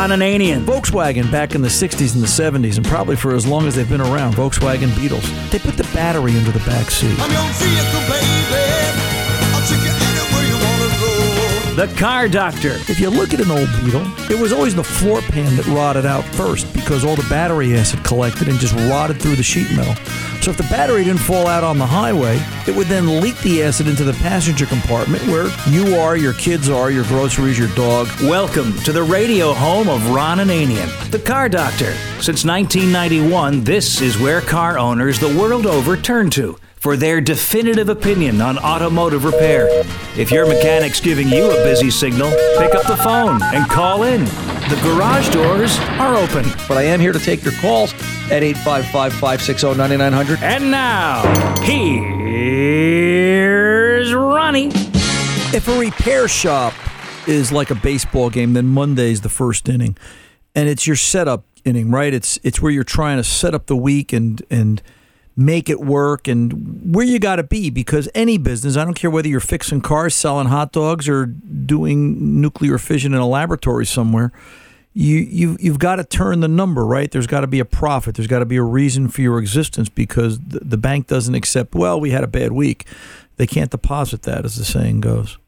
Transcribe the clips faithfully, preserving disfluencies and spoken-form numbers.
Ron Ananian. Volkswagen back in the sixties and the seventies, and probably for as long as they've been around, Volkswagen Beetles, they put the battery into the back seat. I'm your vehicle, baby. I'll take you anywhere you want to go. The Car Doctor. If you look at an old Beetle, it was always the floor pan that rotted out first because all the battery acid collected and just rotted through the sheet metal. So if the battery didn't fall out on the highway, it would then leak the acid into the passenger compartment where you are, your kids are, your groceries, your dog. Welcome to the radio home of Ron Ananian, the Car Doctor. Since nineteen ninety-one, this is where car owners the world over turn to for their definitive opinion on automotive repair. If your mechanic's giving you a busy signal, pick up the phone and call in. The garage doors are open. But I am here to take your calls at eight five five, five six zero, nine nine zero zero. And now, here's Ronnie. If a repair shop is like a baseball game, then Monday's the first inning. And it's your setup inning, right? It's it's where you're trying to set up the week and and make it work and where you got to be, because any business, I don't care whether you're fixing cars, selling hot dogs, or doing nuclear fission in a laboratory somewhere, you, you, you've got to turn the number, right? There's got to be a profit. There's got to be a reason for your existence, because the, the bank doesn't accept, well, we had a bad week. They can't deposit that, as the saying goes.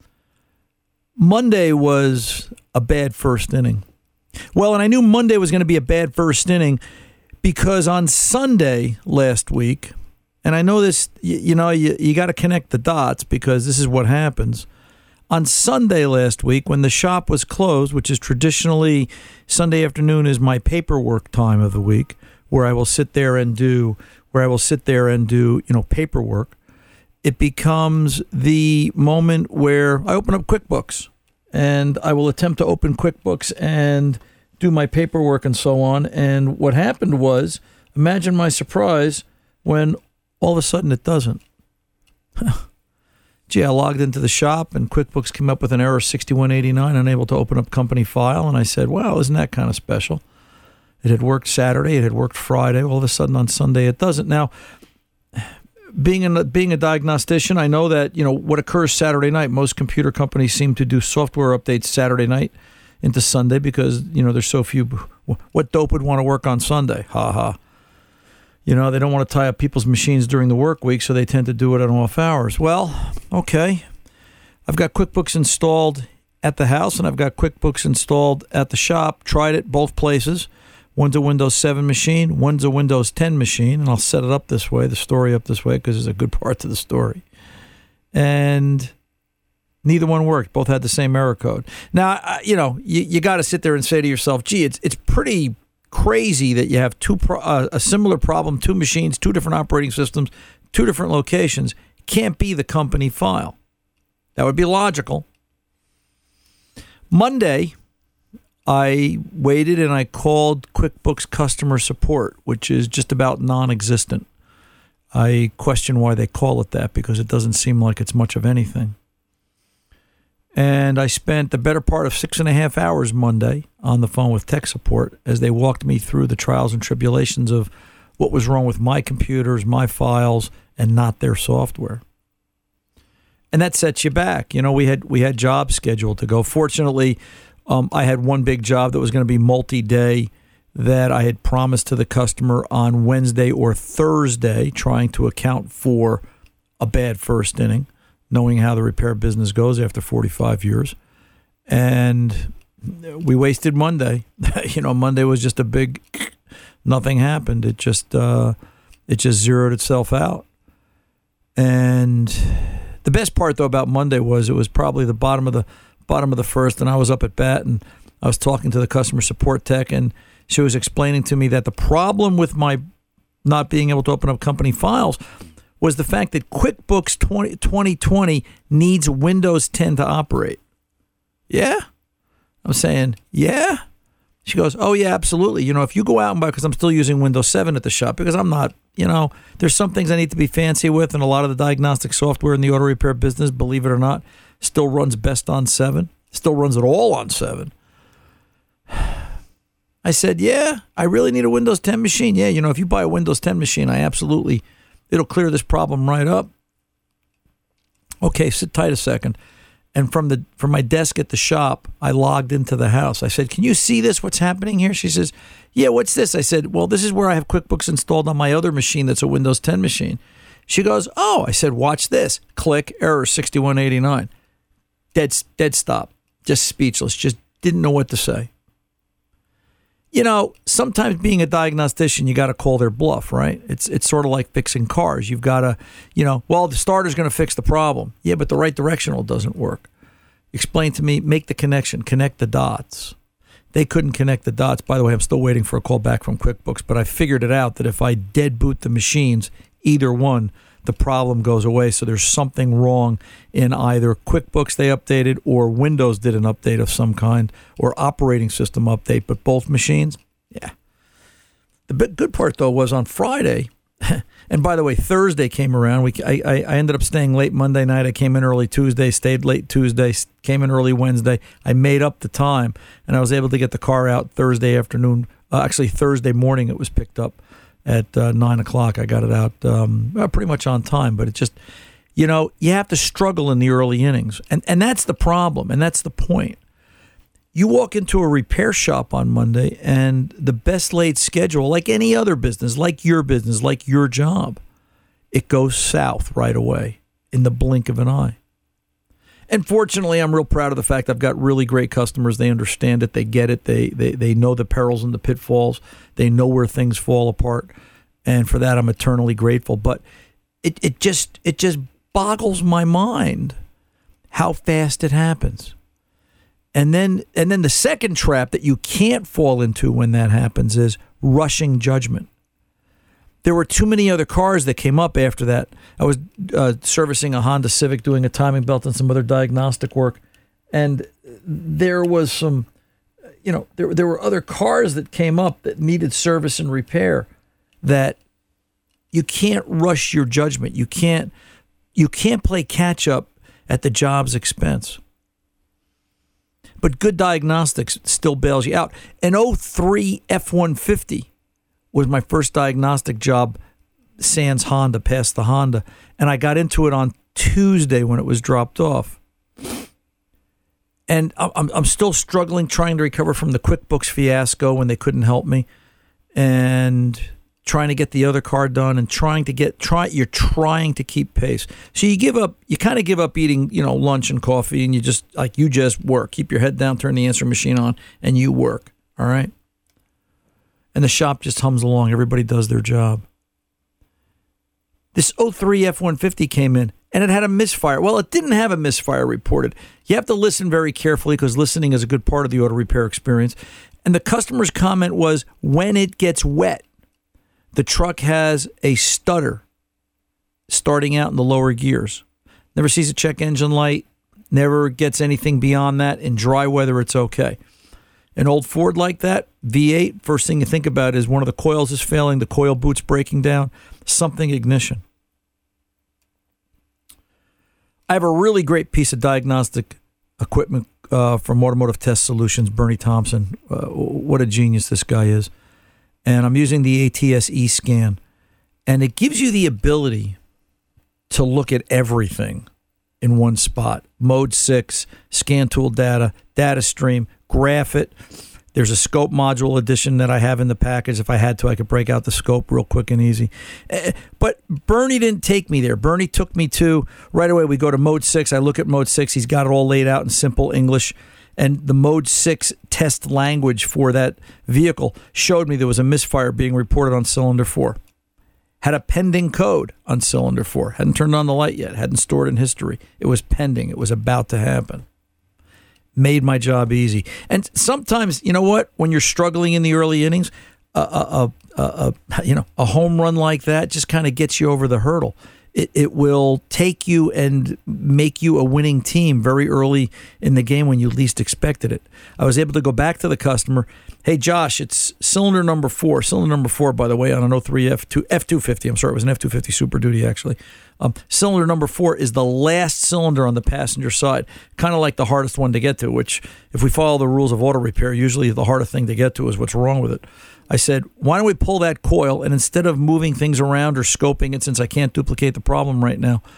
Monday was a bad first inning. Well, and I knew Monday was going to be a bad first inning because on Sunday last week, and I know this, you, you know, you, you got to connect the dots because this is what happens. On Sunday last week, when the shop was closed, which is traditionally Sunday afternoon is my paperwork time of the week, where I will sit there and do, where I will sit there and do, you know, paperwork. It becomes the moment where I open up QuickBooks and I will attempt to open QuickBooks and do my paperwork and so on. And what happened was, imagine my surprise when all of a sudden it doesn't. Gee, I logged into the shop and QuickBooks came up with an error sixty-one eighty-nine, unable to open up company file. And I said, wow, isn't that kind of special? It had worked Saturday, it had worked Friday. All of a sudden on Sunday it doesn't. Now, being a, being a diagnostician, I know that, you know, what occurs Saturday night, most computer companies seem to do software updates Saturday night into Sunday because, you know, there's so few. What dope would want to work on Sunday? Ha ha. You know, they don't want to tie up people's machines during the work week, so they tend to do it at off hours. Well, okay. I've got QuickBooks installed at the house, and I've got QuickBooks installed at the shop. Tried it both places. One's a Windows seven machine, one's a Windows ten machine, and I'll set it up this way, the story up this way, because there's a good part to the story. And neither one worked. Both had the same error code. Now, uh, you know, you, you got to sit there and say to yourself, gee, it's it's pretty crazy that you have two pro- uh, a similar problem, two machines, two different operating systems, two different locations. Can't be the company file. That would be logical. Monday, I waited and I called QuickBooks customer support, which is just about non-existent. I question why they call it that because it doesn't seem like it's much of anything. And I spent the better part of six and a half hours Monday on the phone with tech support as they walked me through the trials and tribulations of what was wrong with my computers, my files, and not their software. And that sets you back. You know, we had we had jobs scheduled to go. Fortunately, um, I had one big job that was going to be multi-day that I had promised to the customer on Wednesday or Thursday, trying to account for a bad first inning, knowing how the repair business goes after forty-five years. And we wasted Monday. You know, Monday was just a big, nothing happened. It just, uh, it just zeroed itself out. And the best part, though, about Monday was it was probably the bottom of the bottom of the first, and I was up at bat, and I was talking to the customer support tech, and she was explaining to me that the problem with my not being able to open up company files was the fact that QuickBooks twenty twenty needs Windows ten to operate. Yeah? I'm saying, yeah? She goes, oh, yeah, absolutely. You know, if you go out and buy, because I'm still using Windows seven at the shop, because I'm not, you know, there's some things I need to be fancy with, and a lot of the diagnostic software in the auto repair business, believe it or not, still runs best on seven, still runs it all on seven. I said, yeah, I really need a Windows ten machine. Yeah, you know, if you buy a Windows ten machine, I absolutely, it'll clear this problem right up. Okay, sit tight a second. And from the from my desk at the shop, I logged into the house. I said, "Can you see this? What's happening here?" She says, "Yeah, what's this?" I said, "Well, this is where I have QuickBooks installed on my other machine that's a Windows ten machine." She goes, "Oh," I said, "Watch this. Click, error sixty-one eighty-nine. Dead, dead stop. Just speechless. Just didn't know what to say. You know, sometimes being a diagnostician, you got to call their bluff, right? It's it's sort of like fixing cars. You've got to, you know, well, the starter's going to fix the problem. Yeah, but the right directional doesn't work. Explain to me, make the connection, connect the dots. They couldn't connect the dots. By the way, I'm still waiting for a call back from QuickBooks, but I figured it out that if I dead boot the machines, either one, the problem goes away. So there's something wrong in either QuickBooks they updated or Windows did an update of some kind or operating system update, but both machines, yeah. The bit good part, though, was on Friday, and by the way, Thursday came around. We I, I ended up staying late Monday night. I came in early Tuesday, stayed late Tuesday, came in early Wednesday. I made up the time, and I was able to get the car out Thursday afternoon. Uh, actually, Thursday morning it was picked up. At uh, nine o'clock, I got it out um, pretty much on time. But it just, you know, you have to struggle in the early innings. And, and that's the problem, and that's the point. You walk into a repair shop on Monday, and the best laid schedule, like any other business, like your business, like your job, it goes south right away in the blink of an eye. And fortunately, I'm real proud of the fact I've got really great customers. They understand it. They get it. They, they they know the perils and the pitfalls. They know where things fall apart. And for that, I'm eternally grateful. But it, it just it just boggles my mind how fast it happens. And then and then the second trap that you can't fall into when that happens is rushing judgment. There were too many other cars that came up after that. I was uh, servicing a Honda Civic, doing a timing belt and some other diagnostic work, and there was some, you know, there there were other cars that came up that needed service and repair. That you can't rush your judgment. You can't you can't play catch up at the job's expense. But good diagnostics still bails you out. An oh three F one fifty. Was my first diagnostic job, sans Honda, past the Honda. And I got into it on Tuesday when it was dropped off. And I'm I'm still struggling, trying to recover from the QuickBooks fiasco when they couldn't help me. And trying to get the other car done and trying to get, try you're trying to keep pace. So you give up, you kind of give up eating, you know, lunch and coffee, and you just, like, you just work. Keep your head down, turn the answer machine on, and you work, all right? And the shop just hums along. Everybody does their job. This oh three F one fifty came in, and it had a misfire. Well, it didn't have a misfire reported. You have to listen very carefully because listening is a good part of the auto repair experience. And the customer's comment was, when it gets wet, the truck has a stutter starting out in the lower gears. Never sees a check engine light, never gets anything beyond that. In dry weather, it's okay. An old Ford like that, V eight, first thing you think about is one of the coils is failing, the coil boot's breaking down, something ignition. I have a really great piece of diagnostic equipment uh, from Automotive Test Solutions, Bernie Thompson. Uh, what a genius this guy is. And I'm using the A T S E-Scan. And it gives you the ability to look at everything in one spot. Mode six, scan tool data, data stream, graph it. There's a scope module edition that I have in the package. If I had to, I could break out the scope real quick and easy. But Bernie didn't take me there. Bernie took me to, right away, we go to mode six. I look at mode six. He's got it all laid out in simple English. And the mode six test language for that vehicle showed me there was a misfire being reported on cylinder four. Had a pending code on cylinder four. Hadn't turned on the light yet. Hadn't stored in history. It was pending. It was about to happen. Made my job easy. And sometimes, you know what? When you're struggling in the early innings, a, a, a, a you know a home run like that just kind of gets you over the hurdle. It, it will take you and make you a winning team very early in the game when you least expected it. I was able to go back to the customer. Hey, Josh, it's cylinder number four. Cylinder number four, by the way, on an oh three F two, F two fifty. I'm sorry, it was an F two fifty Super Duty, actually. Um, cylinder number four is the last cylinder on the passenger side, kind of like the hardest one to get to, which, if we follow the rules of auto repair, usually the hardest thing to get to is what's wrong with it. I said, why don't we pull that coil, and instead of moving things around or scoping it, since I can't duplicate the problem right now,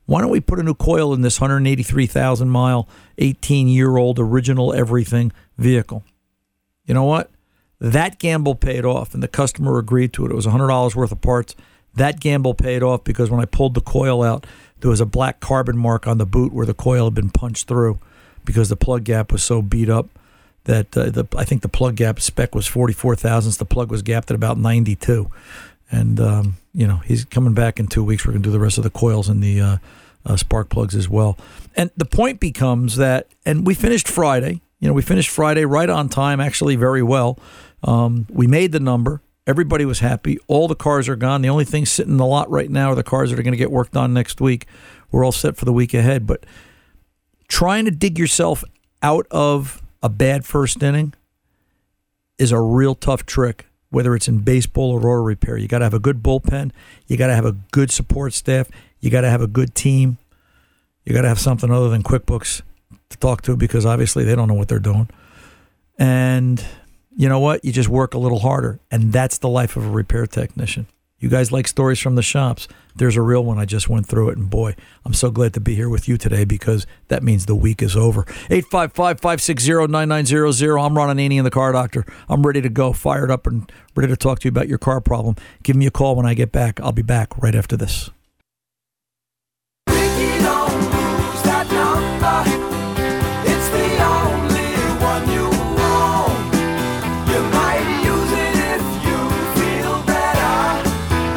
Why don't we put a new coil in this one hundred eighty-three thousand mile, eighteen-year-old original everything vehicle? You know what? That gamble paid off, and the customer agreed to it. It was one hundred dollars worth of parts. That gamble paid off because when I pulled the coil out, there was a black carbon mark on the boot where the coil had been punched through because the plug gap was so beat up that uh, the, I think the plug gap spec was forty-four thousandths. The plug was gapped at about ninety-two. And, um, you know, he's coming back in two weeks. We're going to do the rest of the coils and the uh, uh, spark plugs as well. And the point becomes that, and we finished Friday. You know, we finished Friday right on time, actually very well. Um, we made the number. Everybody was happy. All the cars are gone. The only thing sitting in the lot right now are the cars that are going to get worked on next week. We're all set for the week ahead. But trying to dig yourself out of a bad first inning is a real tough trick, whether it's in baseball or auto repair. You got to have a good bullpen. You got to have a good support staff. You got to have a good team. You got to have something other than QuickBooks to talk to because obviously they don't know what they're doing. And you know what? You just work a little harder. And that's the life of a repair technician. You guys like stories from the shops. There's a real one. I just went through it. And boy, I'm so glad to be here with you today because that means the week is over. eight five five, five six zero, nine nine zero zero. I'm Ron Ananian, the Car Doctor. I'm ready to go, fired up and ready to talk to you about your car problem. Give me a call when I get back. I'll be back right after this. Ricky, don't lose that number. It's the only one you want. You might use it if you feel better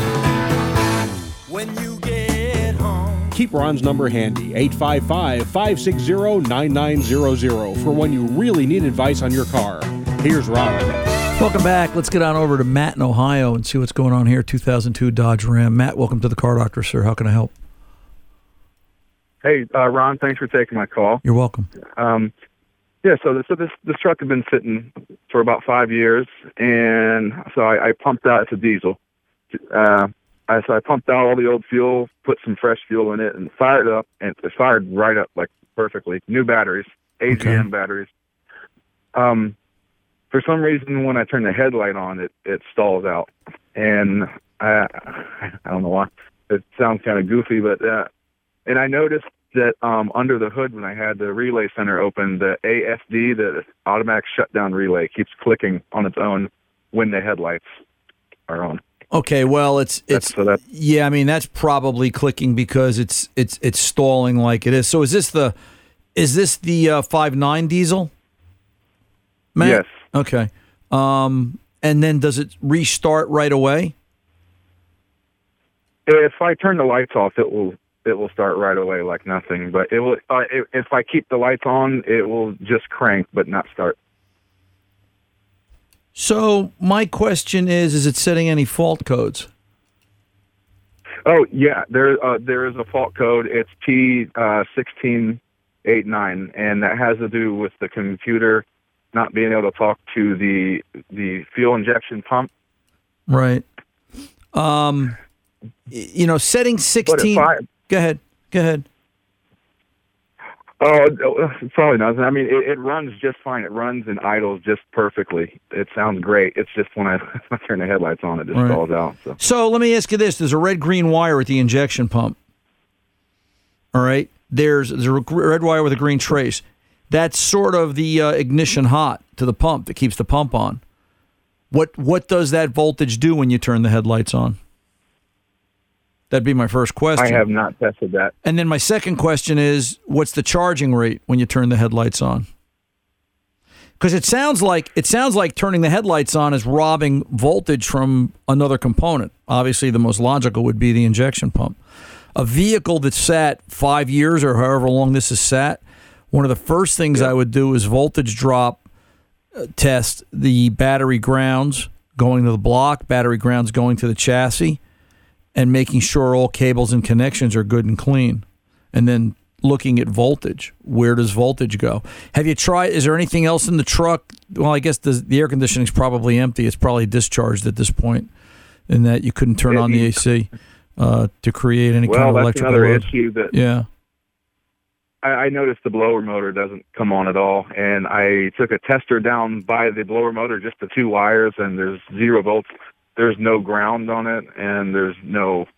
when you get home. Keep Ron's number handy, eight five five, five six zero, nine nine zero zero, for when you really need advice on your car. Here's Ron. Welcome back. Let's get on over to Matt in Ohio and see what's going on here. two thousand two Dodge Ram. Matt, welcome to the Car Doctor, sir. How can I help? Hey, uh, Ron, thanks for taking my call. You're welcome. Um, yeah, so this, so this this truck had been sitting for about five years, and so I, I pumped out. It's a diesel. Uh, I, so I pumped out all the old fuel, put some fresh fuel in it, and fired it up, and it fired right up like perfectly. New batteries, A G M okay. batteries. Um, for some reason, when I turn the headlight on, it it stalls out, and I I don't know why. It sounds kind of goofy, but. Uh, And I noticed that um, under the hood, when I had the relay center open, the A S D, the automatic shutdown relay, keeps clicking on its own when the headlights are on. Okay, well, it's it's that's, so that's, yeah. I mean, that's probably clicking because it's it's it's stalling like it is. So is this the is this the uh, five nine diesel? Matt? Yes. Okay. Um, and then does it restart right away? If I turn the lights off, it will. It will start right away like nothing, but it will. Uh, it, if I keep the lights on, it will just crank but not start. So my question is: is it setting any fault codes? Oh yeah, there uh, there is a fault code. It's T uh, sixteen eight nine, and that has to do with the computer not being able to talk to the the fuel injection pump. Right. Um. You know, setting sixteen. I, Go ahead. Go ahead. Oh, probably nothing. I mean, it, it runs just fine. It runs and idles just perfectly. It sounds great. It's just when I, when I turn the headlights on, it just right. falls out. So. so let me ask you this. There's a red-green wire at the injection pump. All right? There's, there's a red wire with a green trace. That's sort of the uh, ignition hot to the pump that keeps the pump on. What What does that voltage do when you turn the headlights on? That'd be my first question. I have not tested that. And then my second question is, what's the charging rate when you turn the headlights on? Because it sounds like it sounds like turning the headlights on is robbing voltage from another component. Obviously, the most logical would be the injection pump. A vehicle that's sat five years or however long this is sat, one of the first things yeah. I would do is voltage drop uh, test the battery grounds going to the block, battery grounds going to the chassis, and making sure all cables and connections are good and clean. And then looking at voltage. Where does voltage go? Have you tried, is there anything else in the truck? Well, I guess the, the air conditioning is probably empty. It's probably discharged at this point in that you couldn't turn on the A C uh, to create any well, kind of that's electrical another load. issue that Yeah. I, I noticed the blower motor doesn't come on at all. And I took a tester down by the blower motor, just the two wires, and there's zero volts. There's no ground on it, and there's no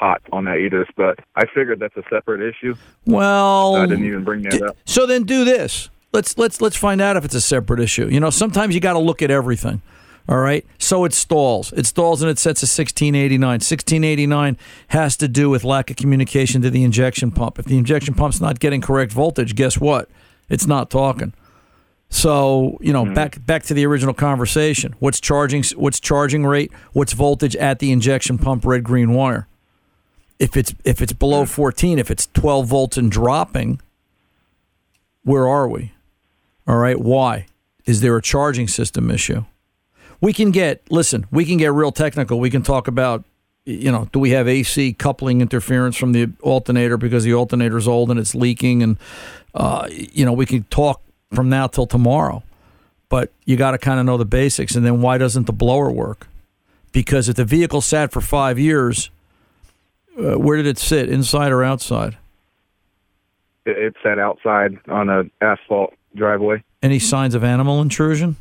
hot on that either. But I figured that's a separate issue. Well, So I didn't even bring that d- up. So then do this. Let's let's let's find out if it's a separate issue. You know, sometimes you got to look at everything. All right. So it stalls. It stalls and it sets a sixteen eighty-nine. sixteen eighty-nine has to do with lack of communication to the injection pump. If the injection pump's not getting correct voltage, guess what? It's not talking. So, you know, mm-hmm. back back to the original conversation. What's charging what's charging rate? What's voltage at the injection pump red green wire? If it's if it's below fourteen, if it's twelve volts and dropping, where are we? All right, why? Is there a charging system issue? We can get, listen, we can get real technical. We can talk about, you know, do we have A C coupling interference from the alternator because the alternator's old and it's leaking? And, uh, you know, we can talk from now till tomorrow. But you got to kind of know the basics. And then why doesn't the blower work? Because if the vehicle sat for five years, uh, where did it sit, inside or outside? It, it sat outside on an asphalt driveway. Any signs of animal intrusion?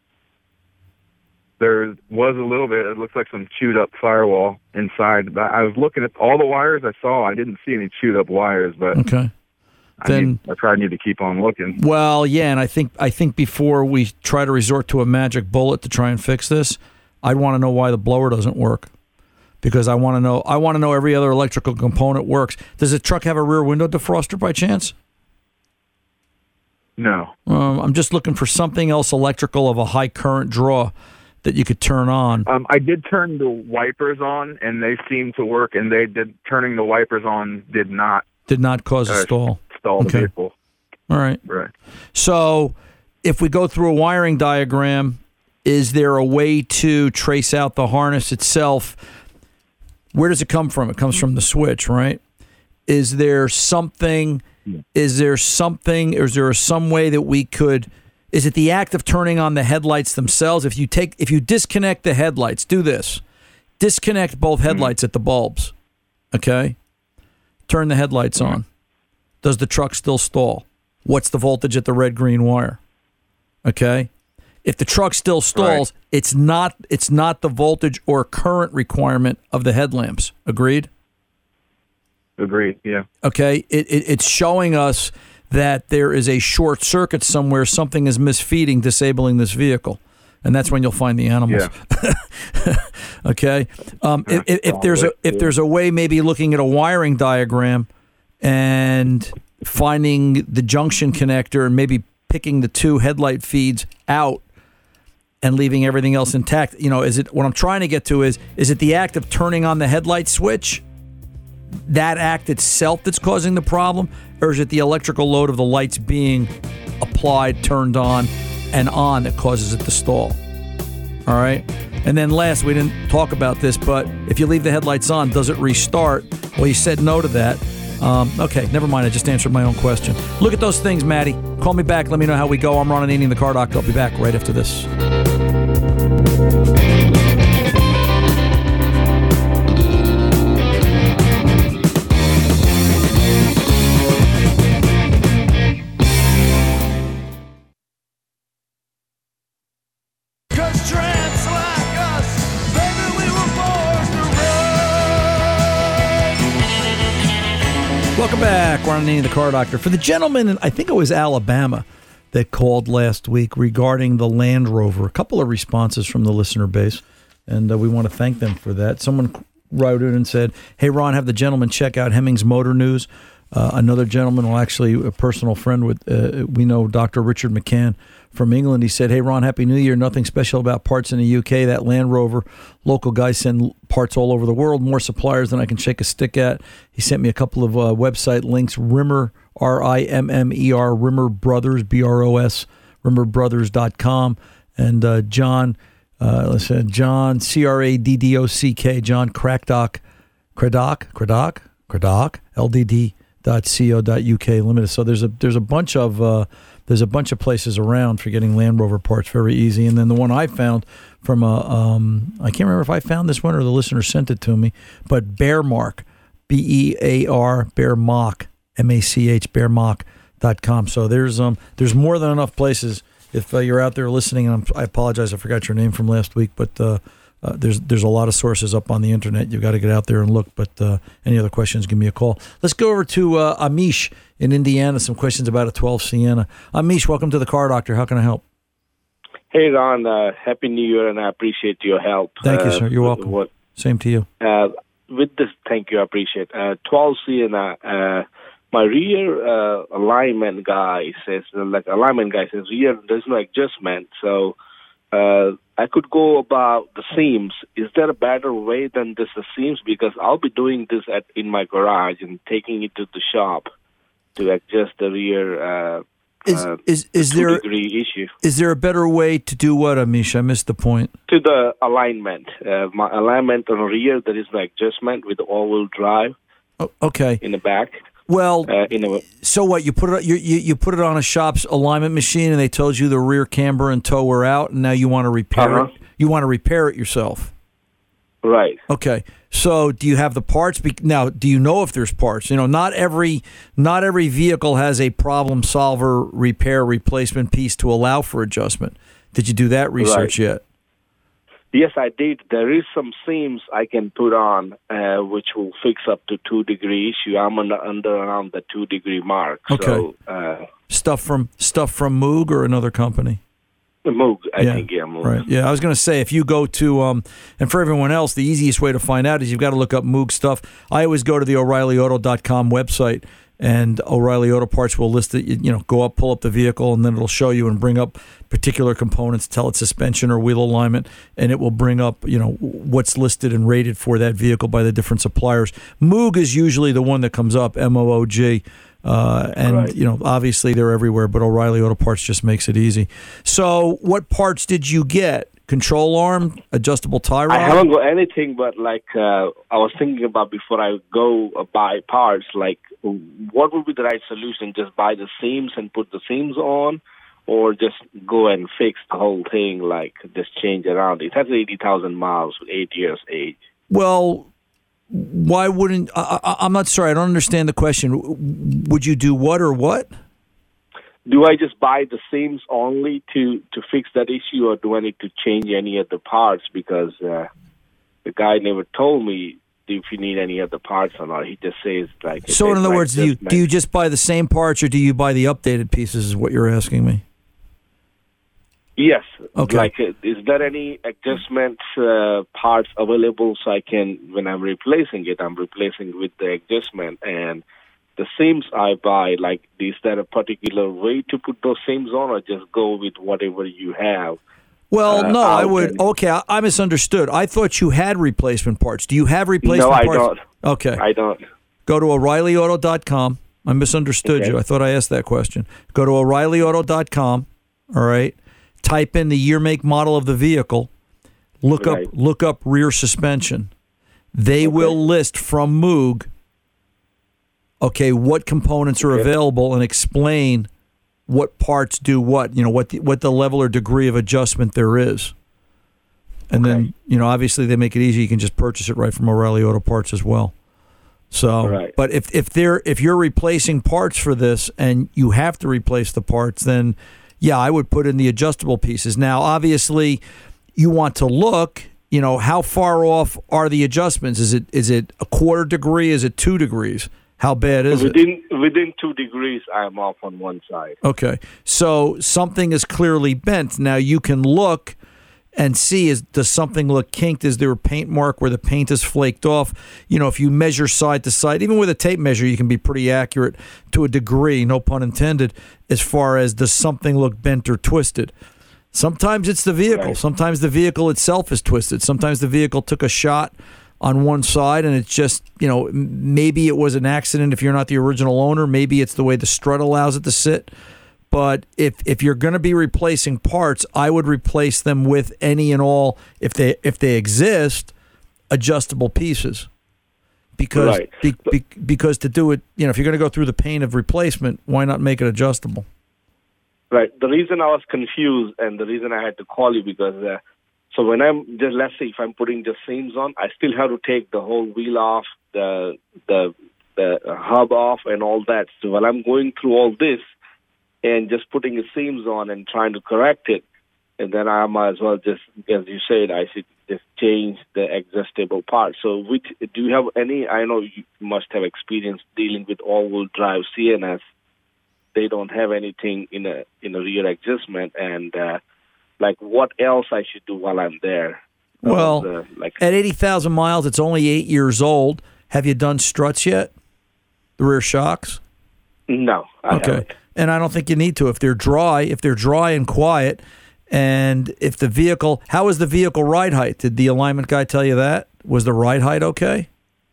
There was a little bit. It looks like some chewed up firewall inside. But I was looking at all the wires I saw. I didn't see any chewed up wires, but okay. I Then need, I probably need to keep on looking. Well, yeah, and I think I think before we try to resort to a magic bullet to try and fix this, I'd want to know why the blower doesn't work. Because I want to know I want to know every other electrical component works. Does the truck have a rear window defroster by chance? No. Um, I'm just looking for something else electrical of a high current draw that you could turn on. Um, I did turn the wipers on, and they seemed to work. And they did turning the wipers on did not did not cause a uh, stall. Stall okay. the vehicle. All right. Right. So, if we go through a wiring diagram, is there a way to trace out the harness itself? Where does it come from? It comes from the switch, right? Is there something? Is there something? Or is there some way that we could? Is it the act of turning on the headlights themselves? If you take, if you disconnect the headlights, do this: disconnect both headlights mm-hmm. at the bulbs. Okay. Turn the headlights mm-hmm. on. Does the truck still stall? What's the voltage at the red green wire? Okay. If the truck still stalls, right. it's not it's not the voltage or current requirement of the headlamps. Agreed? Agreed, yeah. Okay. It, it it's showing us that there is a short circuit somewhere. Something is misfeeding, disabling this vehicle. And that's when you'll find the animals. Yeah. Okay. Um, if, if, if there's a if there's a way, maybe looking at a wiring diagram and finding the junction connector and maybe picking the two headlight feeds out and leaving everything else intact. You know, is it what I'm trying to get to is is it the act of turning on the headlight switch, that act itself that's causing the problem, or is it the electrical load of the lights being applied, turned on, and on that causes it to stall? All right. And then last, we didn't talk about this, but if you leave the headlights on, does it restart? Well, you said no to that. Um, okay, never mind. I just answered my own question. Look at those things, Maddie. Call me back. Let me know how we go. I'm Ron Ananian, the Car Doctor. I'll be back right after this. Welcome back. Ron Ananian, the Car Doctor. For the gentleman, in, I think it was Alabama, that called last week regarding the Land Rover, a couple of responses from the listener base, and uh, we want to thank them for that. Someone wrote in and said, hey, Ron, have the gentleman check out Hemmings Motor News. Uh, another gentleman, well, actually a personal friend, with uh, we know Doctor Richard McCann from England. He said, hey, Ron, Happy New Year. Nothing special about parts in the U K. That Land Rover, local guys send parts all over the world, more suppliers than I can shake a stick at. He sent me a couple of uh, website links, Rimmer, R I M M E R, Rimmer Brothers, B R O S, rimmer brothers dot com. And uh, John, uh, let's say John, C R A D D O C K, John Craddock, Craddock, Craddock, Craddock, L D D dot co dot uk limited. So there's a there's a bunch of uh, there's a bunch of places around for getting Land Rover parts very easy. And then the one I found from a um, I can't remember if I found this one or the listener sent it to me, but Bearmark, B E A R, Bearmach, M A C H, bearmach dot com. So there's um there's more than enough places. If uh, you're out there listening, and I'm, I apologize, I forgot your name from last week, but uh, Uh, there's there's a lot of sources up on the internet. You've got to get out there and look. But uh, any other questions, give me a call. Let's go over to uh, Amish in Indiana. Some questions about a twelve Sienna. Amish, welcome to the Car Doctor. How can I help? Hey, Ron. Uh, Happy New Year, and I appreciate your help. Thank you, uh, sir. You're welcome. What, Same to you. uh, with this, thank you. I appreciate it. Uh, twelve Sienna, uh, my rear uh, alignment guy says, like alignment guy says, rear, there's no adjustment. So uh, I could go about the seams. Is there a better way than this, the seams? Because I'll be doing this at in my garage and taking it to the shop to adjust the rear uh, Is uh, is is there degree issue. is there a better way to do what, Amish? I missed the point. To the alignment. Uh, my alignment on the rear, there is no adjustment with the all-wheel drive Oh, okay. in the back. Well, Uh, in a, so what? You put it you, you you put it on a shop's alignment machine, and they told you the rear camber and toe were out, and now you want to repair Uh-huh. it. You want to repair it yourself. right. Okay. So, do you have the parts? Be- now, do you know if there's parts? You know, not every not every vehicle has a problem solver, repair, replacement piece to allow for adjustment. Did you do that research Right. yet? Yes, I did. There is some seams I can put on, uh, which will fix up to two degree issue. I'm under, under around the two degree mark. Okay. So, uh, Stuff from stuff from Moog or another company? Moog, I Yeah, think, yeah, Moog. Right. Yeah, I was going to say, if you go to, um, and for everyone else, the easiest way to find out is you've got to look up Moog stuff. I always go to the O'Reilly Auto dot com website, and O'Reilly Auto Parts will list it. You, you know, go up, pull up the vehicle, and then it'll show you and bring up particular components, tell it suspension or wheel alignment, and it will bring up, you know, what's listed and rated for that vehicle by the different suppliers. Moog is usually the one that comes up, M O O G. Uh, and, Right. you know, obviously they're everywhere, but O'Reilly Auto Parts just makes it easy. So what parts did you get? Control arm, adjustable tie rod? I haven't got anything, but like uh, I was thinking about before I go uh, buy parts, like what would be the right solution? Just buy the seams and put the seams on, or just go and fix the whole thing, like just change around. It has eighty thousand miles with eight years age. Well, why wouldn't I, I, I'm not sorry. I don't understand the question. Would you do what or what? Do I just buy the seams only to, to fix that issue, or do I need to change any of the parts? Because uh, the guy never told me if you need any other parts or not. He just says like. So in other words, do you do you just buy the same parts, or do you buy the updated pieces? Is what you're asking me? Yes. Okay. Like, uh, is there any adjustment uh, parts available so I can, when I'm replacing it, I'm replacing with the adjustment, and the seams I buy, like, is there a particular way to put those seams on, or just go with whatever you have? Well, Uh, no, I out would. and- Okay, I, I misunderstood. I thought you had replacement parts. Do you have replacement No, I parts? don't. Okay. I don't. Go to O'Reilly Auto dot com. I misunderstood Okay. you. I thought I asked that question. Go to O'Reilly Auto dot com. All right. Type in the year, make, model of the vehicle. Look Right. up look up rear suspension. They will list from Moog, okay, what components are Okay. available, and explain what parts do what, you know, what the, what the level or degree of adjustment there is. And then, Okay. you know, obviously they make it easy. You can just purchase it right from O'Reilly Auto Parts as well. So, Right. but if if they're if you're replacing parts for this and you have to replace the parts, then yeah, I would put in the adjustable pieces. Now, obviously, you want to look, you know, how far off are the adjustments? Is it is it a quarter degree? Is it two degrees? How bad is it? Within within two degrees, I'm off on one side. Okay. So something is clearly bent. Now you can look and see, is does something look kinked? Is there a paint mark where the paint is flaked off? You know, if you measure side to side, even with a tape measure, you can be pretty accurate to a degree, no pun intended, as far as does something look bent or twisted. Sometimes it's the vehicle. Right. Sometimes the vehicle itself is twisted. Sometimes the vehicle took a shot on one side and it's just, you know, m- maybe it was an accident if you're not the original owner. Maybe it's the way the strut allows it to sit. But if if you're going to be replacing parts, I would replace them with any and all, if they if they exist, adjustable pieces. Because Right. be, be, because to do it, you know, if you're going to go through the pain of replacement, why not make it adjustable? Right. The reason I was confused and the reason I had to call you because uh, so when I'm just let's say if I'm putting the seams on, I still have to take the whole wheel off, the the the hub off, and all that. So while I'm going through all this and just putting the seams on and trying to correct it, and then I might as well just, as you said, I should just change the adjustable part. So, which, do you have any? I know you must have experience dealing with all-wheel drive C N S. They don't have anything in a in a rear adjustment, and uh, like what else I should do while I'm there? Well, uh, like at eighty thousand miles, it's only eight years old. Have you done struts yet? The rear shocks? No. I okay. haven't. And I don't think you need to. If they're dry, if they're dry and quiet, and if the vehicle, how is the vehicle ride height? Did the alignment guy tell you that? Was the ride height okay?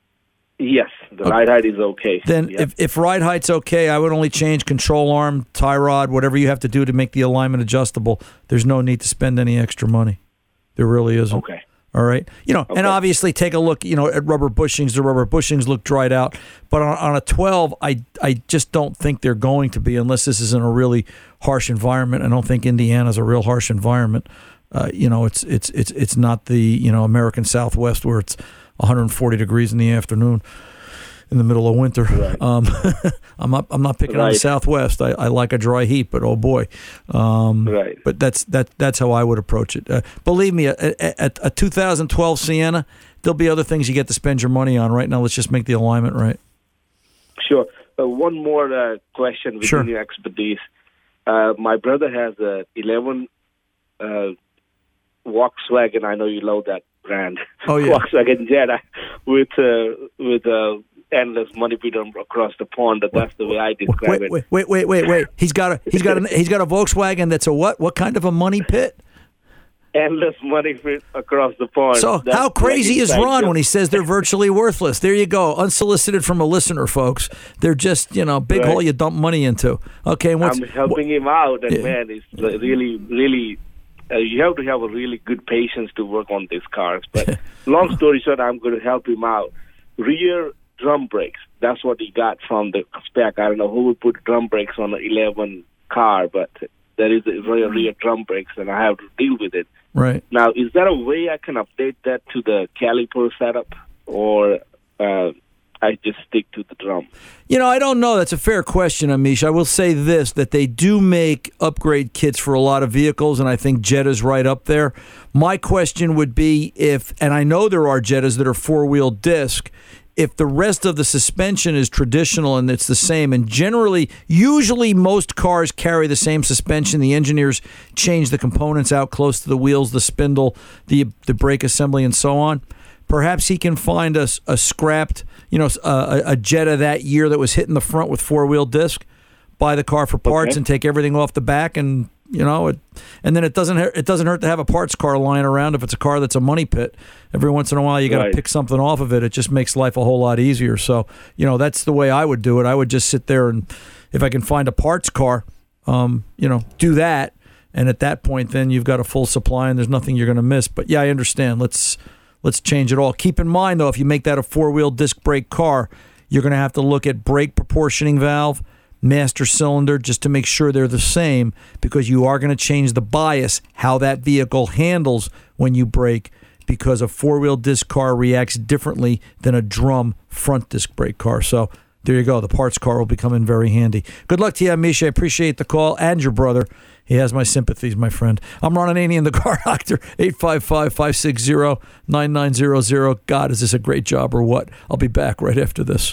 Yes, the Okay. ride height is okay. Then Yep. if, if ride height's okay, I would only change control arm, tie rod, whatever you have to do to make the alignment adjustable. There's no need to spend any extra money. There really isn't. Okay. All right. You know, Okay. and obviously take a look, you know, at rubber bushings. The rubber bushings look dried out. But on, on a twelve, I, I just don't think they're going to be unless this is in a really harsh environment. I don't think Indiana's a real harsh environment. Uh, you know, it's it's it's it's not the, you know, American Southwest where it's one hundred forty degrees in the afternoon in the middle of winter. Right. Um, I'm not I'm not picking on the Right. Southwest. I, I like a dry heat, but oh boy. Um, Right. But that's that that's how I would approach it. Uh, believe me, a, a, a two thousand twelve Sienna, there'll be other things you get to spend your money on. Right now, let's just make the alignment right. Sure. Uh, one more uh, question within Sure. your expertise. Uh, my brother has a eleven uh, Volkswagen. I know you love that brand. Oh, yeah. Volkswagen Jetta with uh, with uh, endless money pit across the pond. That's the way I describe Wait, it. wait, wait, wait, wait, wait. He's got a he's got a he's got a Volkswagen that's a what? What kind of a money pit? Endless money pit across the pond. So That's how crazy like is inside Ron joke. when he says they're virtually worthless? There you go, unsolicited from a listener, folks. They're just, you know, big Right. hole you dump money into. Okay, and what's I'm helping him out, and Yeah. man, it's like really, really. Uh, you have to have a really good patience to work on these cars. But long story short, I'm going to help him out. Rear drum brakes. That's what he got from the spec. I don't know who would put drum brakes on an eleven car, but there is a rear, rear drum brakes, and I have to deal with it. right? Now, is there a way I can update that to the caliper setup, or uh, I just stick to the drum? You know, I don't know. That's a fair question, Amish. I will say this, that they do make upgrade kits for a lot of vehicles, and I think Jetta's right up there. My question would be if, and I know there are Jettas that are four-wheel disc, if the rest of the suspension is traditional and it's the same, and generally, usually most cars carry the same suspension. The engineers change the components out close to the wheels, the spindle, the the brake assembly, and so on. Perhaps he can find us a, a scrapped, you know, a, a Jetta that year that was hitting the front with four-wheel disc, buy the car for parts Okay. and take everything off the back, and you know, it, and then it doesn't hurt, it doesn't hurt to have a parts car lying around if it's a car that's a money pit. Every once in a while, you got to Right. pick something off of it. It just makes life a whole lot easier. So, you know, that's the way I would do it. I would just sit there and, if I can find a parts car, um, you know, do that. And at that point, then you've got a full supply and there's nothing you're going to miss. But yeah, I understand. Let's let's change it all. Keep in mind, though, if you make that a four-wheel disc brake car, you're going to have to look at brake proportioning valve, master cylinder, just to make sure they're the same, because you are going to change the bias, how that vehicle handles when you brake, because a four-wheel disc car reacts differently than a drum front disc brake car. So there you go. The parts car will become in very handy. Good luck to you, Amish. I appreciate the call, and your brother. He has my sympathies, my friend. I'm Ron Ananian, the Car Doctor, eight five five, five six zero, nine nine zero zero. God, is this a great job or what? I'll be back right after this.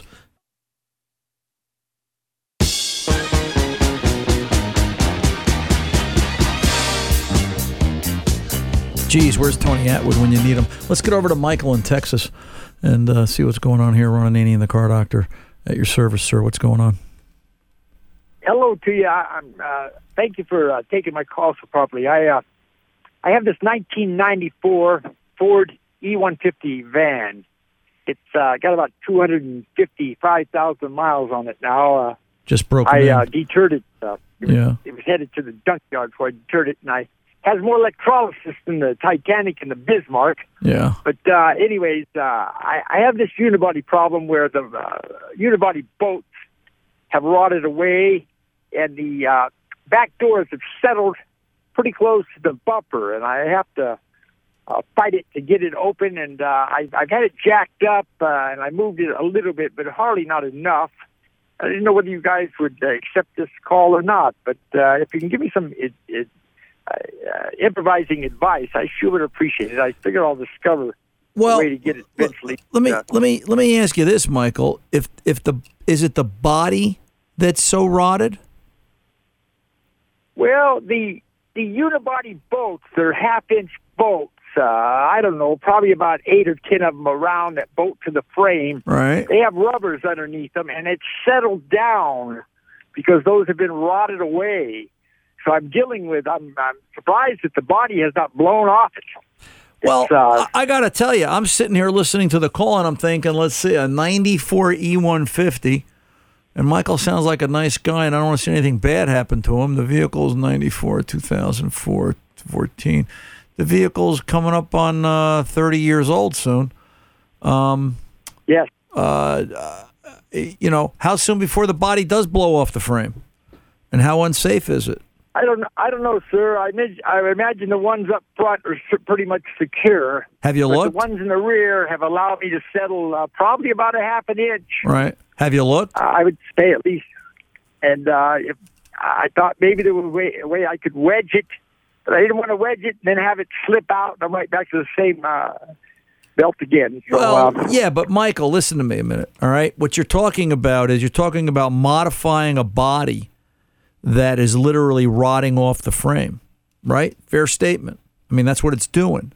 Geez, where's Tony Atwood when you need him? Let's get over to Michael in Texas and uh, see what's going on here. Ron Ananian, the Car Doctor, at your service, sir. What's going on? Hello to you. I, I'm. Uh, thank you for uh, taking my call so properly. I uh, I have this nineteen ninety-four Ford E one fifty van. It's uh, got about two hundred fifty-five thousand miles on it now. Uh, Just broken I in. uh, deterred it. Uh, it, Yeah. was, it was headed to the junkyard, so I deterred it, and I has more electrolysis than the Titanic and the Bismarck. Yeah. But uh, anyways, uh, I, I have this unibody problem where the uh, unibody bolts have rotted away, and the uh, back doors have settled pretty close to the bumper, and I have to uh, fight it to get it open. And uh, I, I've had it jacked up, uh, and I moved it a little bit, but hardly not enough. I didn't know whether you guys would uh, accept this call or not, but uh, if you can give me some it, it, uh, improvising advice, I sure would appreciate it. I figure I'll discover Well, a way to get it eventually. let me Uh, let me let me ask you this, Michael. If if the is it the body that's so rotted? Well, the the unibody boats, they're half-inch boats. Uh, I don't know, probably about eight or ten of them around that bolt to the frame. Right. They have rubbers underneath them, and it's settled down because those have been rotted away. So I'm dealing with. I'm, I'm surprised that the body has not blown off it. Well, It's, uh, I, I got to tell you, I'm sitting here listening to the call, and I'm thinking, let's see, a ninety-four E one fifty, and Michael sounds like a nice guy, and I don't want to see anything bad happen to him. The vehicle's ninety-four, two thousand four, fourteen. The vehicle's coming up on uh, thirty years old soon. Um, yes. uh, uh, you know, how soon before the body does blow off the frame? And how unsafe is it? I don't. I don't know, sir. I, imag- I imagine the ones up front are s- pretty much secure. Have you but looked? The ones in the rear have allowed me to settle uh, probably about a half an inch. Right. Have you looked? Uh, I would say at least. And uh, if I thought maybe there was a way, a way I could wedge it, but I didn't want to wedge it and then have it slip out, and I'm right back to the same uh, belt again. So, Well, um, yeah, but Michael, listen to me a minute, all right? What you're talking about is you're talking about modifying a body that is literally rotting off the frame, right? Fair statement. I mean, that's what it's doing.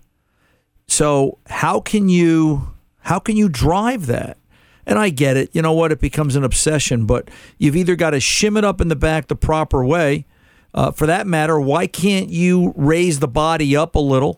So how can you how can you drive that? And I get it. You know what? It becomes an obsession, but you've either got to shim it up in the back the proper way. Uh, for that matter, why can't you raise the body up a little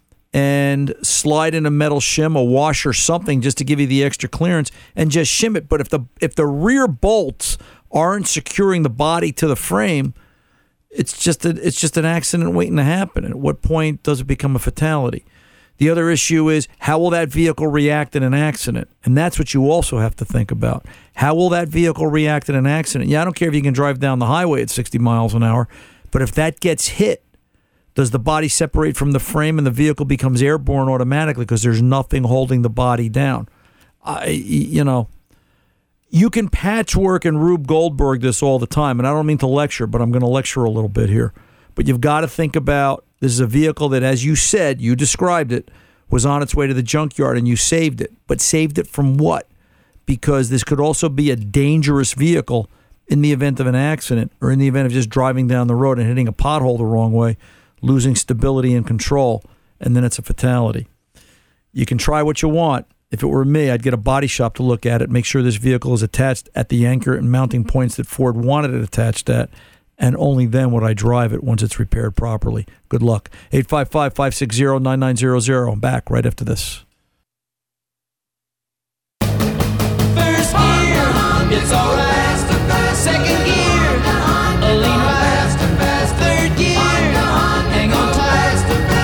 and slide in a metal shim, a washer, something just to give you the extra clearance and just shim it? But if the if the rear bolts aren't securing the body to the frame, it's just a, it's just an accident waiting to happen. At what point does it become a fatality? The other issue is, how will that vehicle react in an accident? And that's what you also have to think about. How will that vehicle react in an accident? Yeah, I don't care if you can drive down the highway at sixty miles an hour, but if that gets hit, does the body separate from the frame and the vehicle becomes airborne automatically because there's nothing holding the body down? I, you know, you can patchwork and Rube Goldberg this all the time, and I don't mean to lecture, but I'm going to lecture a little bit here. But you've got to think about, this is a vehicle that, as you said, you described it, was on its way to the junkyard and you saved it. But saved it from what? Because this could also be a dangerous vehicle in the event of an accident or in the event of just driving down the road and hitting a pothole the wrong way, losing stability and control, and then it's a fatality. You can try what you want. If it were me, I'd get a body shop to look at it, make sure this vehicle is attached at the anchor and mounting points that Ford wanted it attached at, and only then would I drive it once it's repaired properly. Good luck. eight five five, five six zero, nine nine zero zero. I'm back right after this. First gear, it's alright. Second gear, a lean ride. Third gear, hang on tight.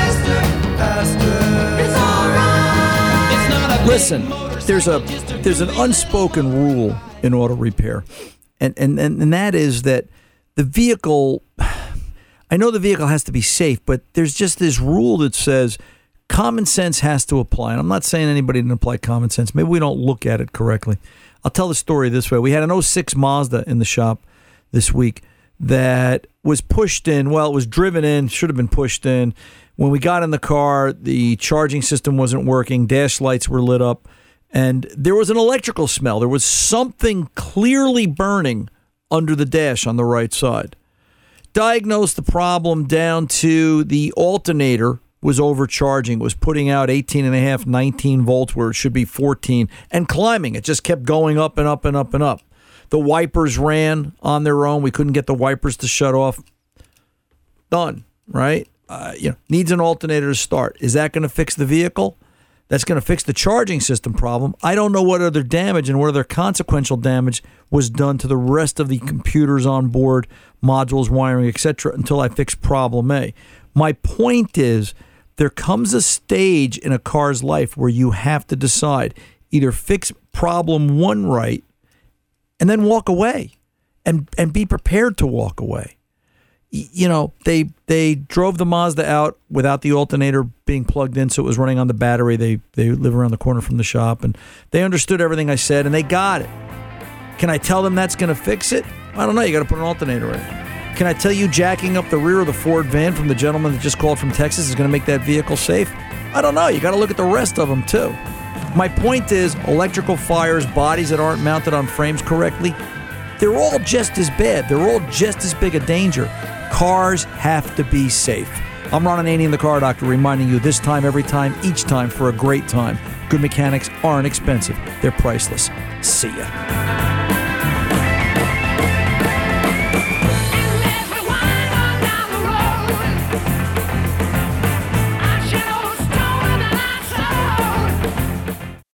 It's alright. It's not a Listen, there's a there's an unspoken rule in auto repair, and and and, and that is that the vehicle, I know the vehicle has to be safe, but there's just this rule that says common sense has to apply. And I'm not saying anybody didn't apply common sense. Maybe we don't look at it correctly. I'll tell the story this way. We had an oh six Mazda in the shop this week that was pushed in. Well, it was driven in, should have been pushed in. When we got in the car, the charging system wasn't working. Dash lights were lit up. And there was an electrical smell. There was something clearly burning under the dash on the right side. Diagnosed the problem down to the alternator was overcharging, was putting out eighteen and a half, nineteen volts where it should be fourteen, and climbing. It just kept going up and up and up and up. The wipers ran on their own. We couldn't get the wipers to shut off. Done, right? Uh, you know, needs an alternator to start. Is that going to fix the vehicle? That's going to fix the charging system problem. I don't know what other damage and what other consequential damage was done to the rest of the computers on board, modules, wiring, et cetera, until I fix problem A. My point is, there comes a stage in a car's life where you have to decide, either fix problem one right and then walk away and, and be prepared to walk away. You know, they they drove the Mazda out without the alternator being plugged in, so it was running on the battery. They they live around the corner from the shop, and they understood everything I said, and they got it. Can I tell them that's going to fix it? I don't know. You got to put an alternator in. Can I tell you jacking up the rear of the Ford van from the gentleman that just called from Texas is going to make that vehicle safe? I don't know. You got to look at the rest of them, too. My point is, electrical fires, bodies that aren't mounted on frames correctly, they're all just as bad. They're all just as big a danger. Cars have to be safe. I'm Ron Ananian, the Car Doctor, reminding you this time, every time, each time for a great time. Good mechanics aren't expensive. They're priceless. See ya.